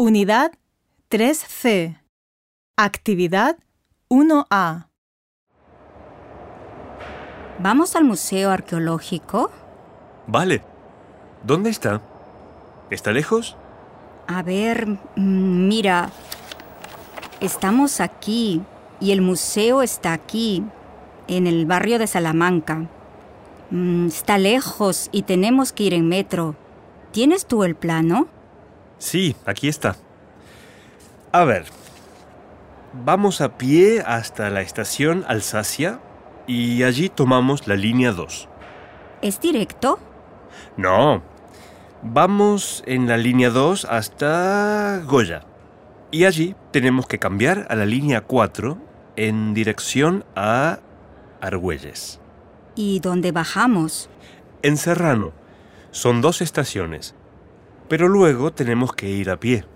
Unidad 3C. Actividad 1A. ¿Vamos al museo arqueológico? Vale. ¿Dónde está? ¿Está lejos? A ver, mira. Estamos aquí y el museo está aquí, en el barrio de Salamanca. Está lejos y tenemos que ir en metro. ¿Tienes tú el plano? Sí, aquí está. A ver. Vamos a pie hasta la estación Alsacia y allí tomamos la línea 2. ¿Es directo? No. Vamos en la línea 2 hasta Goya. Y allí tenemos que cambiar a la línea 4 en dirección a Argüelles. ¿Y dónde bajamos? En Serrano. Son 2 estaciones. Pero luego tenemos que ir a pie.